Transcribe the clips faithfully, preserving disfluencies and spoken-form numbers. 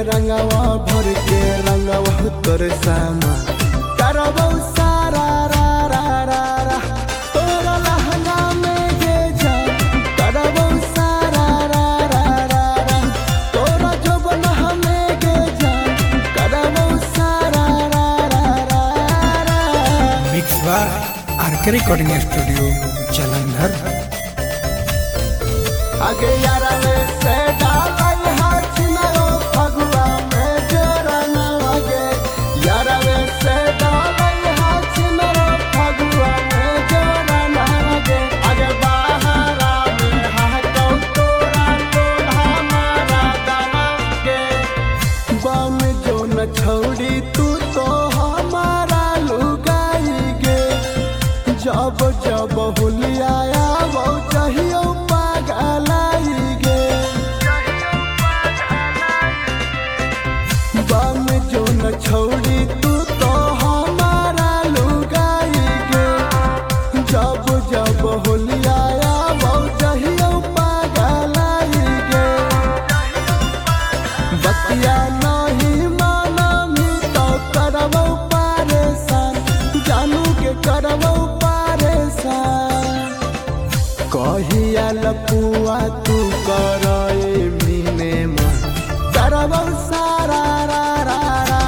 रंगवा भर के रंगवा तोर सामा करबौ सारा रा रा रा रा तोरा लहंगा में गे जा करबौ सारा रा रा रा रा तोरा जोबन हमें गे जा करबौ सारा रा रा रा रा। Mix by RK recording studio Jalandhar. आगे यारा में से डालाई हाथ नरो फगुआ में जोरन आगे यारा में से डालाई हाथ नरो फगुआ में जोरन आगे आगे बाहरा में हाथों तोरा लोल हमारा गाना के बम जो न छोड़ी तू तो हमारा लुगाई गे जब जब हुलियाया वो चाहिए छोड़ी तू तो हमारा लुगाई गे जब जब होलियाया वो चाहिए पागलाई गे बतिया नहीं मानमी तो करबौ परेशान जानू के करबौ परेशान कहिया लपुआ तू करे मीने मन करबौ सारा रा रा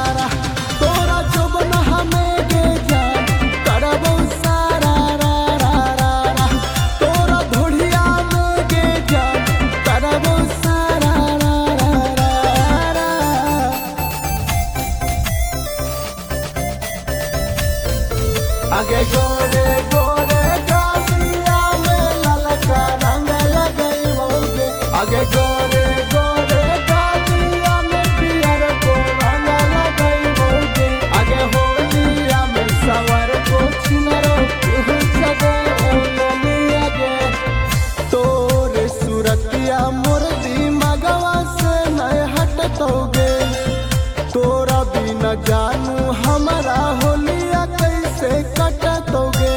आगे गोरे गोरे गालिया में ललका रंग लगैबोगे आगे गोरे गोरे गालिया में पियर को रंग लगैबोगे आगे होलिया में सवर को छिनरो जगे ओलिया गे तोरे सूरतिया मोर दिमागवा से नहीं हटतोगे तोरा बिना जानू हमारा होलिया कैसे कटतोगे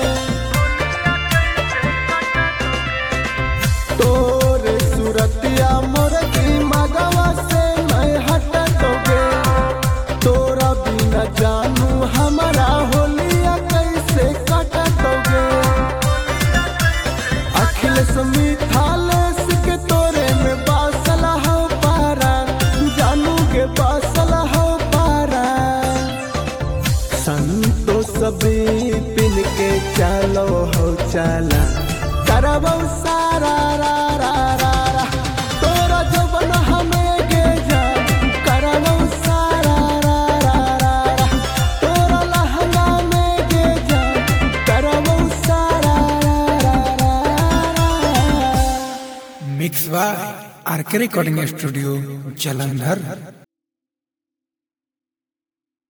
तोरे सूरतिया मोर दिमागवा से नहीं हटतोगे तोरा बिना जानू हमारा होलिया कैसे कटतोगे अखिलेश मिथालेश के तोरे में बासल हो पारा जानू के बासल हो पारा संतोष सभी पिन के चलो हो चला करबौ सारा रा रा रा रा तोरा जोबन हमें गे जा करबौ सारा रा रा रा रा तोरा लहंगा में गे जा करबौ सारा रा रा रा। Mix by RK recording studio Jalandhar.